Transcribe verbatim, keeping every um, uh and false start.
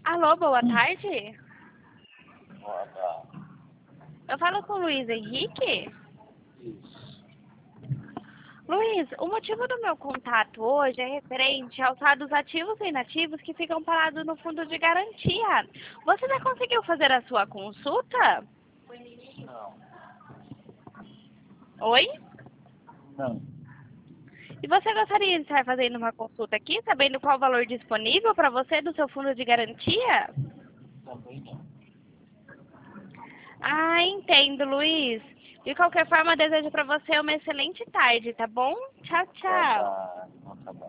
Alô, boa tarde. Boa tarde. Eu falo com o Luiz Henrique. Isso. Luiz, o motivo do meu contato hoje é referente aos dados ativos e inativos que ficam parados no fundo de garantia. Você já conseguiu fazer a sua consulta? Não. Oi? Não. E você gostaria de estar fazendo uma consulta aqui, sabendo qual o valor disponível para você do seu fundo de garantia? Também não. Ah, entendo, Luiz. De qualquer forma, desejo para você uma excelente tarde, tá bom? Tchau, Boa tchau. tarde. Bom trabalho.